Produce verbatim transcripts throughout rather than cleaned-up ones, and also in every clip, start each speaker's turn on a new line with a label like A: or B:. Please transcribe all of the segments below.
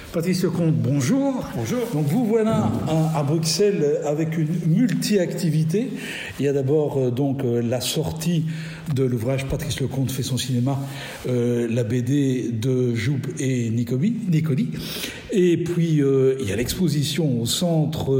A: Patrice Lecomte, bonjour.
B: Bonjour.
A: Donc vous voilà à, à Bruxelles avec une multi-activité. Il y a d'abord euh, donc euh, la sortie de l'ouvrage Patrice Lecomte fait son cinéma, euh, la B D de Joub et Nicoli. Nicoli. Et puis euh, il y a l'exposition au centre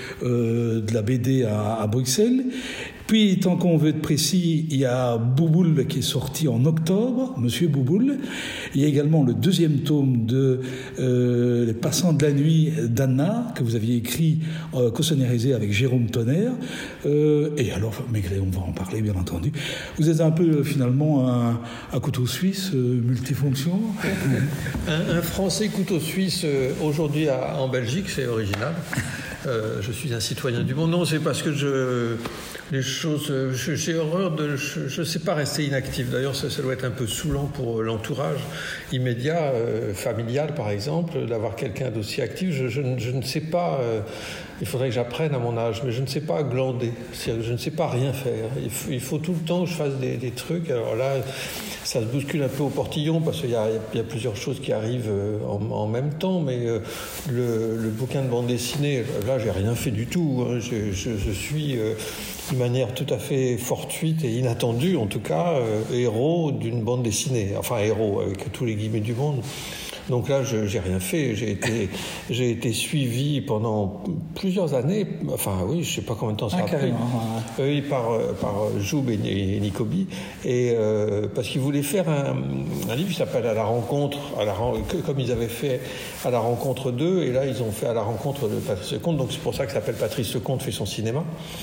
A: euh, de la B D à, à Bruxelles. Puis, tant qu'on veut être précis, il y a Bouboule qui est sorti en octobre, Monsieur Bouboule. Il y a également le deuxième tome de euh, Les Passants de la Nuit d'Anna, que vous aviez écrit, euh, co-scénarisé avec Jérôme Tonnerre. Euh, et alors, Maigret, on va en parler, bien entendu. Vous êtes un peu, finalement, un, un couteau suisse euh, multifonction.
B: un, un Français couteau suisse, euh, aujourd'hui à, en Belgique, c'est original. Euh, je suis un citoyen du monde. Non, c'est parce que je... Les choses, j'ai horreur de, je ne sais pas rester inactif. D'ailleurs, ça, ça doit être un peu saoulant pour l'entourage immédiat, euh, familial par exemple, d'avoir quelqu'un d'aussi actif. Je, je, je ne sais pas, euh, il faudrait que j'apprenne à mon âge, mais je ne sais pas glander. C'est-à-dire que je ne sais pas rien faire. Il faut, il faut tout le temps que je fasse des, des trucs. Alors là, ça se bouscule un peu au portillon parce qu'il y a, il y a plusieurs choses qui arrivent en, en même temps. Mais euh, le, le bouquin de bande dessinée, là, j'ai rien fait du tout. Hein. Je, je, je suis euh, d'une manière tout à fait fortuite et inattendue, en tout cas, euh, héros d'une bande dessinée. Enfin, héros, avec tous les guillemets du monde. Donc là, je n'ai rien fait. J'ai été, j'ai été suivi pendant plusieurs années, enfin oui, je ne sais pas combien de temps ça
A: ah,
B: a pris,
A: ouais.
B: oui, par, par Joub et, et Nicoli, et, euh, parce qu'ils voulaient faire un, un livre qui s'appelle « À la rencontre », à la, comme ils avaient fait « À la rencontre d'eux », et là, ils ont fait « À la rencontre de Patrice Lecomte », donc c'est pour ça que ça s'appelle « Patrice Lecomte fait son cinéma ».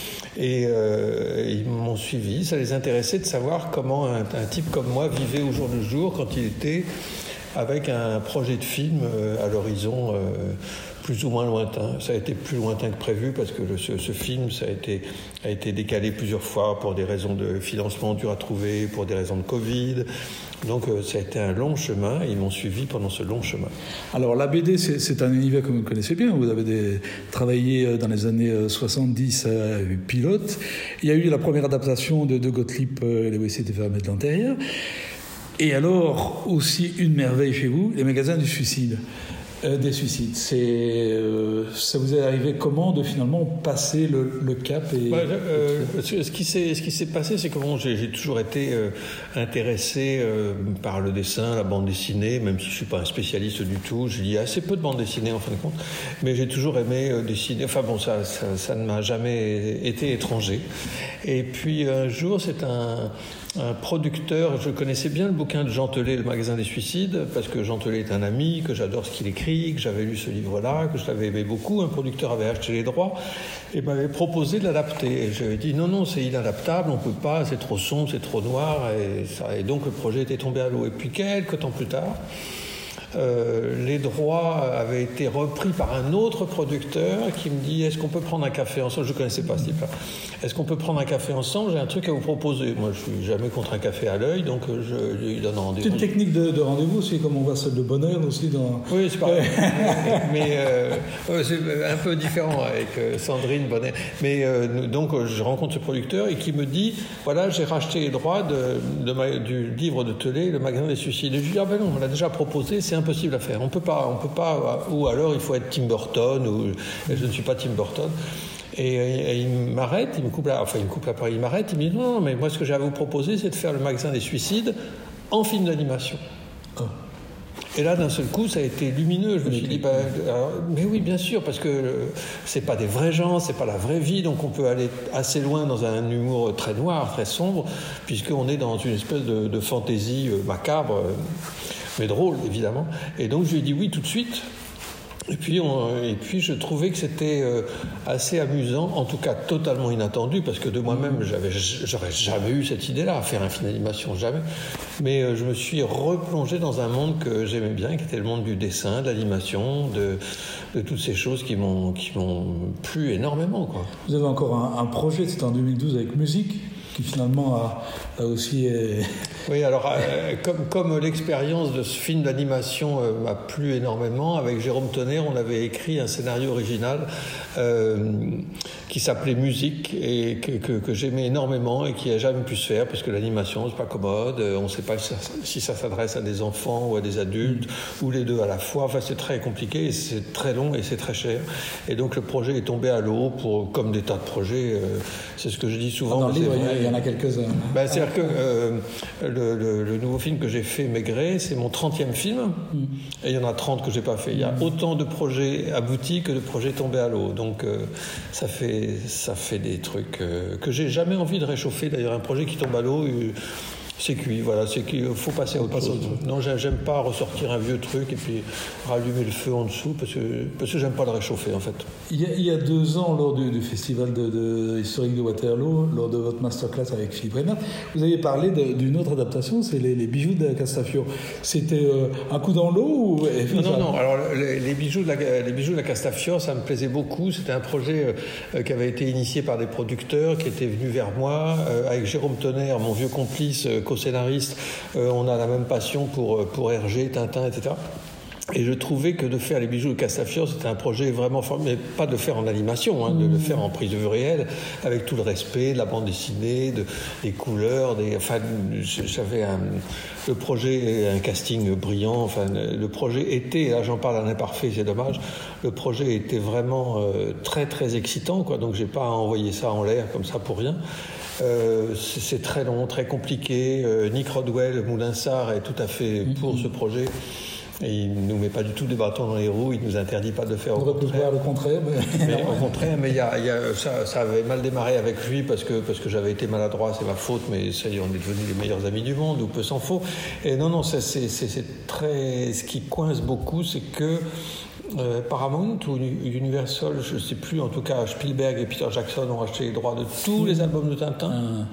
B: Et euh, ils m'ont suivi, ça les intéressait de savoir comment un, un type comme moi vivait au jour le jour quand il était avec un projet de film à l'horizon euh, plus ou moins lointain. Ça a été plus lointain que prévu parce que le, ce, ce film ça a été, a été décalé plusieurs fois pour des raisons de financement dur à trouver, pour des raisons de Covid. Donc euh, ça a été un long chemin et ils m'ont suivi pendant ce long chemin.
A: Alors la B D, c'est, c'est un univers que vous connaissez bien. Vous avez des, travaillé dans les années soixante-dix à Pilote. Il y a eu la première adaptation de, de Gottlieb, euh, Les W C étaient fermés de l'intérieur. Et alors, aussi une merveille chez vous, les magasins du suicide, euh, des suicides. C'est, euh, ça vous est arrivé comment de finalement passer le, le cap et,
B: ouais, euh, ce, qui s'est, ce qui s'est passé, c'est que bon, j'ai, j'ai toujours été euh, intéressé euh, par le dessin, la bande dessinée, même si je ne suis pas un spécialiste du tout. Je lis assez peu de bande dessinée en fin de compte, mais j'ai toujours aimé euh, dessiner. Enfin bon, ça, ça, ça ne m'a jamais été étranger. Et puis un jour, c'est un... un producteur, je connaissais bien le bouquin de Jean Telet, Le magasin des suicides, parce que Jean Telet est un ami, que j'adore ce qu'il écrit, que j'avais lu ce livre-là, que je l'avais aimé beaucoup. Un producteur avait acheté les droits et m'avait proposé de l'adapter. Et j'avais dit non, non, c'est inadaptable, on ne peut pas, c'est trop sombre, c'est trop noir. Et, ça, et donc le projet était tombé à l'eau. Et puis quelques temps plus tard, Euh, les droits avaient été repris par un autre producteur qui me dit est-ce qu'on peut prendre un café ensemble? Je ne connaissais pas ce type-là. Est-ce qu'on peut prendre un café ensemble? J'ai un truc à vous proposer. Moi, je ne suis jamais contre un café à l'œil, donc je lui donne rendez-vous.
A: C'est une technique de, de rendez-vous, c'est comme on voit celle de bonheur aussi dans...
B: Oui, c'est pareil. Mais euh, c'est un peu différent avec Sandrine Bonnet. Mais euh, donc, je rencontre ce producteur et qui me dit voilà, j'ai racheté les droits de, de ma, du livre de Telet, Le magasin des suicides. Et je lui dis ah ben non, on me l'a déjà proposé, c'est impossible à faire. On peut pas, on peut pas, ou alors il faut être Tim Burton, ou je ne suis pas Tim Burton. Et, et il m'arrête, il me coupe la, enfin il me coupe la parole, il m'arrête, il me dit non, mais moi ce que j'ai à vous proposer, c'est de faire Le magasin des suicides en film d'animation. Oh. Et là, d'un seul coup, ça a été lumineux. Je me suis dit, bah, alors, mais oui, bien sûr, parce que euh, c'est pas des vrais gens, c'est pas la vraie vie, donc on peut aller assez loin dans un humour très noir, très sombre, puisqu'on est dans une espèce de, de fantaisie euh, macabre. Euh, mais drôle, évidemment. Et donc, je lui ai dit oui tout de suite. Et puis, on, et puis je trouvais que c'était euh, assez amusant, en tout cas totalement inattendu, parce que de moi-même, j'avais, j'aurais jamais eu cette idée-là, à faire un film d'animation, jamais. Mais euh, je me suis replongé dans un monde que j'aimais bien, qui était le monde du dessin, de l'animation, de, de toutes ces choses qui m'ont, qui m'ont plu énormément, quoi.
A: Vous avez encore un, un projet, c'était en deux mille douze avec Musique, qui finalement a, a aussi... Euh...
B: Oui, alors euh, comme, comme l'expérience de ce film d'animation euh, m'a plu énormément, avec Jérôme Tonnerre, on avait écrit un scénario original euh, qui s'appelait Musique et que, que, que j'aimais énormément et qui n'a jamais pu se faire parce que l'animation, c'est pas commode. On ne sait pas si ça, si ça s'adresse à des enfants ou à des adultes ou les deux à la fois. Enfin, c'est très compliqué, et c'est très long et c'est très cher. Et donc, le projet est tombé à l'eau, pour, comme des tas de projets. Euh, c'est ce que je dis souvent.
A: Dans le livre, il y en a quelques-uns.
B: Ben, c'est-à-dire que euh, le, le, le nouveau film que j'ai fait, Maigret, c'est mon trentième film. Mm. Et il y en a trente que je n'ai pas fait. Il y a autant de projets aboutis que de projets tombés à l'eau. Donc, euh, ça, fait, ça fait des trucs euh, que j'ai jamais envie de réchauffer. D'ailleurs, un projet qui tombe à l'eau... Euh, c'est cuit, voilà, c'est qu'il faut passer à autre chose. Non, j'aime pas ressortir un vieux truc et puis rallumer le feu en dessous parce que, parce que j'aime pas le réchauffer en fait.
A: Il y a, il y a deux ans, lors du, du festival de, de, historique de Waterloo, lors de votre masterclass avec Philippe Reynard, vous avez parlé de, d'une autre adaptation, c'est les, les bijoux de Castafiore. C'était euh, un coup dans l'eau ou...
B: Non, non, non. Alors, les, les, bijoux de la, les bijoux de la Castafiore, ça me plaisait beaucoup. C'était un projet euh, qui avait été initié par des producteurs qui étaient venus vers moi, euh, avec Jérôme Tonnerre, mon vieux complice, euh, co-scénariste. Euh, on a la même passion pour, pour Hergé, Tintin, et cetera. Et je trouvais que de faire les bijoux de Castafiore, c'était un projet vraiment fort, mais pas de le faire en animation, hein, de le faire en prise de vue réelle, avec tout le respect de la bande dessinée, de, des couleurs, des, enfin, j'avais un, le projet, un casting brillant, enfin, le projet était, là j'en parle à l'imparfait, c'est dommage, le projet était vraiment euh, très très excitant, quoi, donc j'ai pas envoyé ça en l'air comme ça pour rien. Euh, c'est, c'est très long, très compliqué. Euh, Nick Rodwell, Moulinsart est tout à fait pour ce projet. Et il ne nous met pas du tout des bâtons dans les roues, il ne nous interdit pas de le faire.
A: On aurait pu faire le contraire. Mais,
B: mais au contraire, mais y a, y a, ça, ça avait mal démarré avec lui parce que, parce que j'avais été maladroit, c'est ma faute, mais ça y est, on est devenus les meilleurs amis du monde, ou peu s'en faut. Et non, non, c'est, c'est, c'est, c'est très... Ce qui coince beaucoup, c'est que euh, Paramount ou Universal, je ne sais plus, en tout cas Spielberg et Peter Jackson ont acheté les droits de tous les albums de Tintin. Mmh.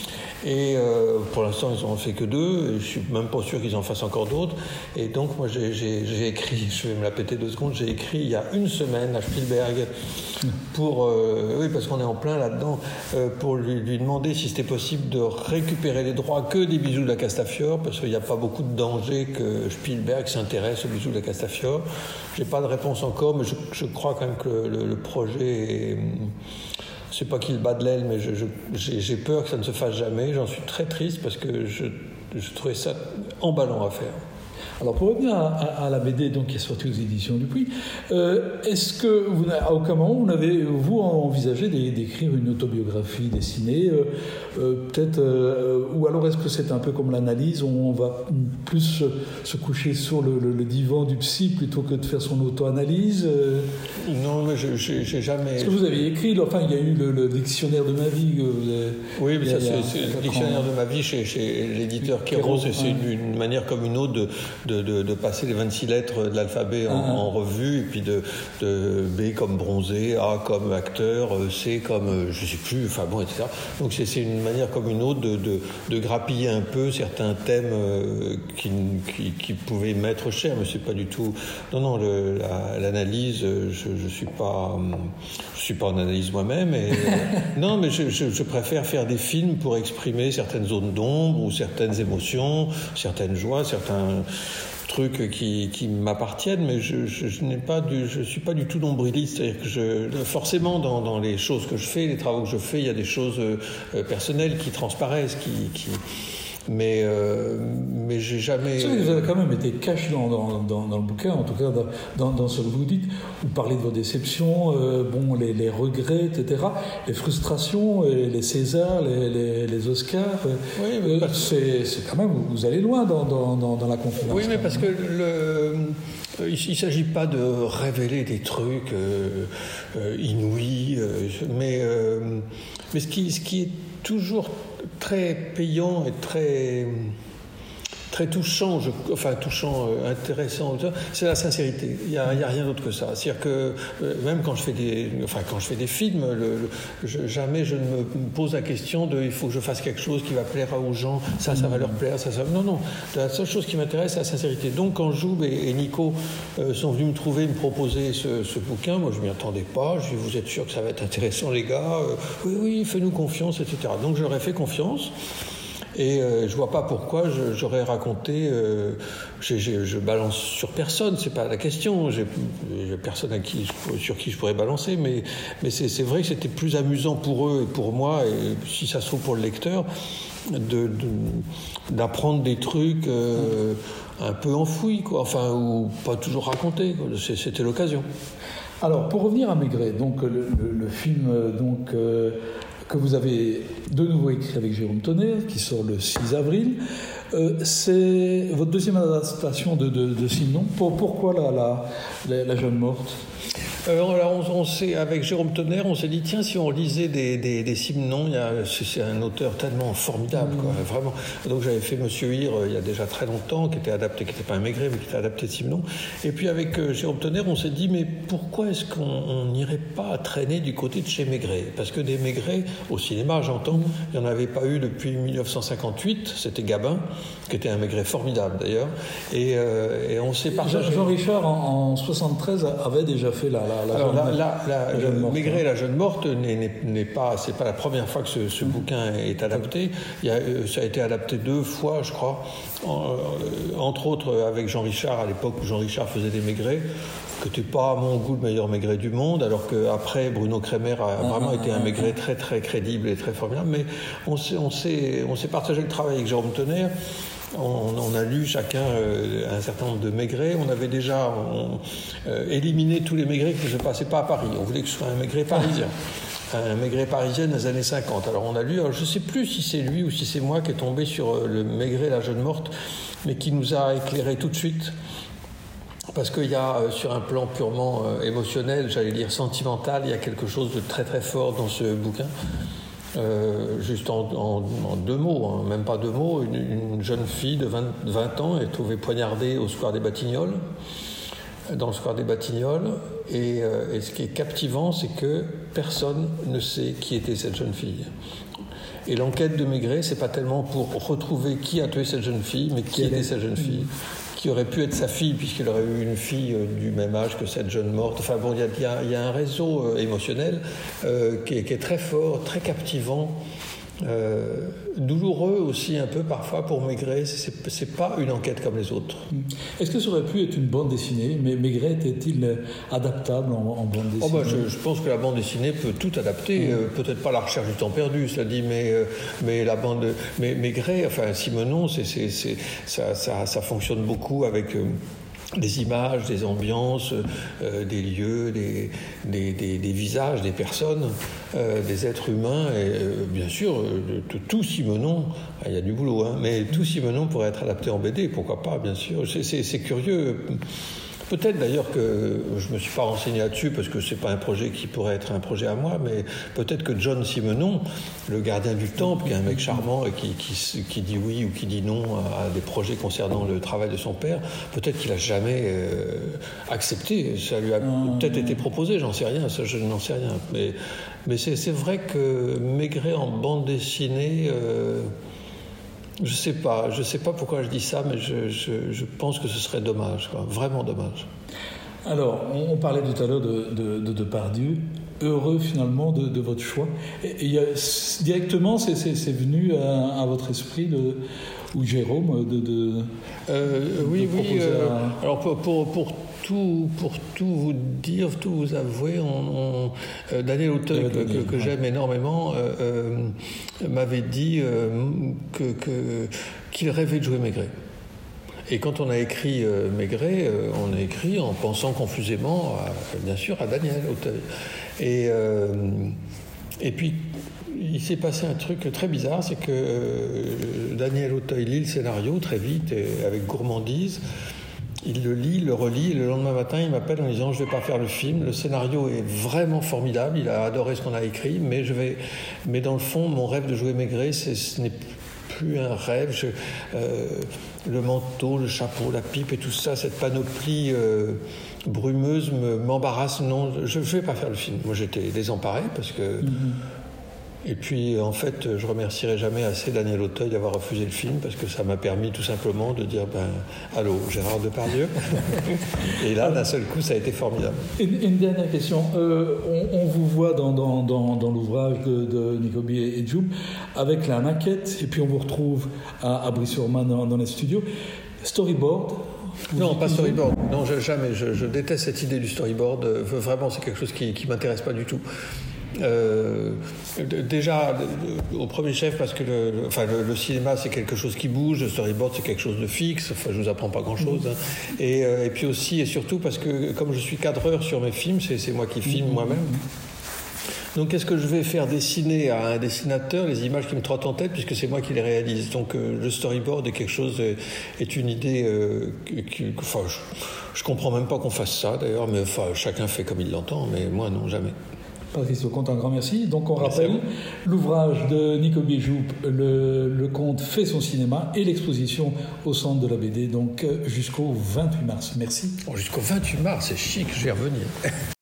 B: Et euh, pour l'instant, ils n'en ont fait que deux. Et je ne suis même pas sûr qu'ils en fassent encore d'autres. Et donc, moi, j'ai, j'ai, j'ai écrit, je vais me la péter deux secondes, j'ai écrit il y a une semaine à Spielberg pour, euh, oui, parce qu'on est en plein là-dedans, euh, pour lui, lui demander si c'était possible de récupérer les droits que des bijoux de la Castafiore, parce qu'il n'y a pas beaucoup de danger que Spielberg s'intéresse aux bijoux de la Castafiore. Je n'ai pas de réponse encore, mais je, je crois quand même que le, le, le projet est... C'est pas qu'il bat de l'aile, mais je, je, j'ai, j'ai peur que ça ne se fasse jamais. J'en suis très triste parce que je, je trouvais ça emballant à faire.
A: Alors pour revenir à, à, à la B D donc, qui est sortie aux éditions Dupuis, euh, est-ce que vous, à aucun moment vous n'avez vous envisagé d'écrire une autobiographie dessinée, euh, euh, peut-être, euh, ou alors est-ce que c'est un peu comme l'analyse, où on va plus se, se coucher sur le, le, le divan du psy plutôt que de faire son auto-analyse euh...
B: Non, mais je, j'ai, j'ai jamais.
A: Est-ce que vous avez écrit, enfin il y a eu le, le dictionnaire de ma vie. Vous avez...
B: Oui, mais ça, c'est, c'est le dictionnaire de ma vie chez, chez l'éditeur Kéros, et c'est une, une manière comme une autre de De, de, de passer les vingt-six lettres de l'alphabet en, uh-huh. en revue, et puis de, de B comme bronzé, A comme acteur, C comme je sais plus, enfin bon, et cetera. Donc c'est, c'est une manière comme une autre de, de, de grappiller un peu certains thèmes euh, qui, qui, qui pouvaient m'être chers, mais c'est pas du tout. Non, non, le, la, l'analyse, je, je suis pas, je suis pas en analyse moi-même. Et, non, mais je, je, je préfère faire des films pour exprimer certaines zones d'ombre ou certaines émotions, certaines joies, certains trucs qui, qui m'appartiennent, mais je, je, je n'ai pas du, je suis pas du tout nombriliste. C'est-à-dire que je, forcément, dans, dans les choses que je fais, les travaux que je fais, il y a des choses euh, personnelles qui transparaissent, qui, qui mais euh, mais j'ai jamais.
A: Ça, vous avez quand même été cash dans, dans, dans, dans le bouquin, en tout cas dans, dans, dans ce que vous dites. Vous parlez de vos déceptions, euh, bon, les, les regrets, et cetera, les frustrations, les Césars, les, les, les Oscars.
B: Oui, mais
A: euh, c'est, c'est quand même, vous allez loin dans, dans, dans, dans la conférence.
B: Oui, mais parce que le. Il ne s'agit pas de révéler des trucs euh, euh, inouïs, euh, mais, euh, mais ce, qui, ce qui est toujours très payant et très, très touchant, je, enfin touchant, euh, intéressant, c'est la sincérité. Il n'y a, a rien d'autre que ça. C'est-à-dire que euh, même quand je fais des, enfin quand je fais des films, le, le, je, jamais je ne me pose la question de il faut que je fasse quelque chose qui va plaire aux gens, ça, ça va leur plaire, ça, ça. Non, non. La seule chose qui m'intéresse, c'est la sincérité. Donc quand Joub et, et Nico euh, sont venus me trouver, me proposer ce, ce bouquin, moi je m'y attendais pas. Je dis vous êtes sûr que ça va être intéressant les gars euh, Oui, oui, fais-nous confiance, et cetera. Donc je leur ai fait confiance. Et euh, je vois pas pourquoi je, j'aurais raconté. Euh, j'ai, j'ai, je balance sur personne, c'est pas la question. J'ai, j'ai personne à qui, sur qui je pourrais balancer, mais, mais c'est, c'est vrai que c'était plus amusant pour eux et pour moi, et si ça se trouve pour le lecteur, de, de, d'apprendre des trucs euh, un peu enfouis, quoi. Enfin, ou pas toujours racontés, quoi. C'est, c'était l'occasion.
A: Alors, pour revenir à Maigret, donc le, le, le film donc, euh, que vous avez de nouveau écrit avec Jérôme Tonnerre, qui sort le six avril, euh, c'est votre deuxième adaptation de, de, de Simenon. Pour, pourquoi la, la, la, la jeune morte ?
B: Euh, alors on, on s'est, avec Jérôme Tonnerre, on s'est dit tiens, si on lisait des, des, des Simenon, il y a, c'est, c'est un auteur tellement formidable, quoi, vraiment. Donc j'avais fait Monsieur Hir euh, il y a déjà très longtemps, qui était adapté, qui n'était pas un Maigret, mais qui était adapté de Simenon. Et puis avec euh, Jérôme Tonnerre, on s'est dit mais pourquoi est-ce qu'on n'irait pas traîner du côté de chez Maigret ? Parce que des Maigret, au cinéma j'entends, il n'y en avait pas eu depuis dix-neuf cent cinquante-huit, c'était Gabin, qui était un Maigret formidable d'ailleurs. Et, euh, et on s'est partagé.
A: Jean Richard en, en soixante-treize avait déjà fait la, la La
B: Alors
A: jeune,
B: là, la, la,
A: la jeune morte,
B: Maigret,
A: hein.
B: la jeune morte, n'est, n'est, n'est pas, c'est pas la première fois que ce, ce mmh. bouquin est adapté. Il y a, ça a été adapté deux fois, je crois, en, entre autres avec Jean Richard à l'époque où Jean Richard faisait des Maigret, qui n'était pas à mon goût le meilleur Maigret du monde, alors qu'après Bruno Kremer a vraiment ah, été un Maigret très très crédible et très formidable. Mais on s'est, on s'est, on s'est partagé le travail avec Jérôme Tonnerre. On, on a lu chacun euh, un certain nombre de Maigret. On avait déjà on, euh, éliminé tous les Maigret qui ne se passaient pas à Paris. On voulait que ce soit un Maigret parisien. Un Maigret parisien des années cinquante. Alors on a lu, alors je ne sais plus si c'est lui ou si c'est moi qui est tombé sur le Maigret, la jeune morte, mais qui nous a éclairé tout de suite. Parce qu'il y a, euh, sur un plan purement euh, émotionnel, j'allais dire sentimental, il y a quelque chose de très très fort dans ce bouquin. Euh, juste en, en, en deux mots, hein, même pas deux mots, une, une jeune fille de vingt, vingt ans est trouvée poignardée au square des Batignolles, dans le square des Batignolles, et, euh, et ce qui est captivant, c'est que personne ne sait qui était cette jeune fille. Et l'enquête de Maigret, c'est pas tellement pour retrouver qui a tué cette jeune fille, mais qui était cette jeune fille. Qui aurait pu être sa fille, puisqu'il aurait eu une fille du même âge que cette jeune morte. Enfin bon, il y a, y a un réseau émotionnel euh, qui, est, qui est très fort, très captivant, euh, douloureux aussi un peu parfois pour Maigret. C'est, c'est pas une enquête comme les autres.
A: Est-ce que ça aurait pu être une bande dessinée ? Mais Maigret était-il adaptable en, en bande dessinée ?
B: Oh ben je, je pense que la bande dessinée peut tout adapter. Mmh. Euh, peut-être pas La Recherche du temps perdu, cela dit, mais, euh, mais la bande... Mais Maigret, enfin Simenon, c'est, c'est, c'est, ça, ça, ça fonctionne beaucoup avec... Euh, des images, des ambiances, euh, des lieux, des, des, des, des visages, des personnes, euh, des êtres humains, et euh, bien sûr, euh, tout Simenon, il y a du boulot, hein, mais tout Simenon pourrait être adapté en B D, pourquoi pas, bien sûr. C'est, c'est, c'est curieux. Peut-être d'ailleurs que je ne me suis pas renseigné là-dessus parce que ce n'est pas un projet qui pourrait être un projet à moi, mais peut-être que John Simenon, le gardien du temple, qui est un mec charmant et qui, qui, qui dit oui ou qui dit non à des projets concernant le travail de son père, peut-être qu'il n'a jamais euh, accepté. Ça lui a mmh. peut-être été proposé, j'en sais rien, ça je n'en sais rien. Mais, mais c'est, c'est vrai que Maigret en bande dessinée... Euh, Je sais pas, je sais pas pourquoi je dis ça, mais je, je, je pense que ce serait dommage, quoi, vraiment dommage.
A: Alors, on, on parlait tout à l'heure de, de, de Depardieu. Heureux finalement de, de votre choix. Et, et y a, directement, c'est, c'est, c'est venu à, à votre esprit de, ou Jérôme de, de,
B: euh,
A: de
B: oui, oui. Euh,
A: à...
B: Alors pour, pour, pour tout pour tout vous dire, tout vous avouer, on, on, euh, Daniel Auteuil que, que, que j'aime énormément euh, euh, m'avait dit euh, que, que qu'il rêvait de jouer Maigret. Et quand on a écrit euh, Maigret, euh, on a écrit en pensant confusément, à, bien sûr, à Daniel Auteuil. Et, euh, et puis, il s'est passé un truc très bizarre, c'est que euh, Daniel Auteuil lit le scénario très vite, et avec gourmandise. Il le lit, le relit, et le lendemain matin, il m'appelle en disant « Je ne vais pas faire le film, le scénario est vraiment formidable, il a adoré ce qu'on a écrit, mais, je vais... mais dans le fond, mon rêve de jouer Maigret, c'est... ce n'est plus un rêve. Je... Euh... Le manteau, le chapeau, la pipe et tout ça, cette panoplie euh, brumeuse me, m'embarrasse. Non, je ne vais pas faire le film. Moi, j'étais désemparé parce que... Mm-hmm. Et puis, en fait, je remercierai jamais assez Daniel Auteuil d'avoir refusé le film, parce que ça m'a permis tout simplement de dire, ben, allô, Gérard Depardieu. Et là, d'un seul coup, ça a été formidable.
A: Une, une dernière question. Euh, on, on vous voit dans, dans, dans, dans l'ouvrage de, de Nicobi et Djoub avec la maquette, et puis on vous retrouve à, à Brie-sur-Marne dans, dans les studios. Storyboard?
B: Non, pas storyboard. Non, je, jamais. Je, je déteste cette idée du storyboard. Vraiment, c'est quelque chose qui ne m'intéresse pas du tout. Euh, déjà au premier chef, parce que le, le, enfin, le, le cinéma c'est quelque chose qui bouge, le storyboard c'est quelque chose de fixe, enfin, je vous apprends pas grand chose, hein. et, euh, et puis aussi et surtout parce que comme je suis cadreur sur mes films, c'est, c'est moi qui filme moi-même. Donc qu'est-ce que je vais faire dessiner à un dessinateur les images qui me trottent en tête, puisque c'est moi qui les réalise. Donc euh, le storyboard est quelque chose, est une idée euh, qui, enfin, je, je comprends même pas qu'on fasse ça d'ailleurs, mais enfin, chacun fait comme il l'entend, mais moi non, jamais.
A: Patrice Lecomte, un grand merci. Donc on rappelle l'ouvrage de Nicobi et Djoub, le, le conte fait son cinéma, et l'exposition au centre de la B D, donc jusqu'au vingt-huit mars. Merci.
B: Bon, jusqu'au vingt-huit mars, c'est chic, je vais revenir.